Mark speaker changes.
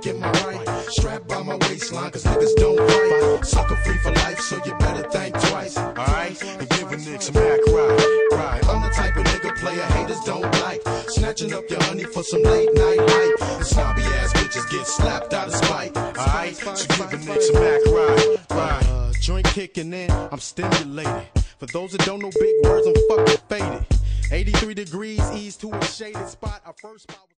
Speaker 1: dick in my right, strapped by my waistline, cause niggas don't fight. Sucker free for life, so you better think twice. Alright, and give a nigga some back right. I'm the type of nigga player haters don't like. Snatching up your honey for some late night hype. And snobby ass bitches get slapped out of spite. Alright, so give a nigga some back right. Joint kicking in, I'm stimulated. For those that don't know big words, I'm fucking faded. 83 degrees, ease to a shaded spot. Our first spot.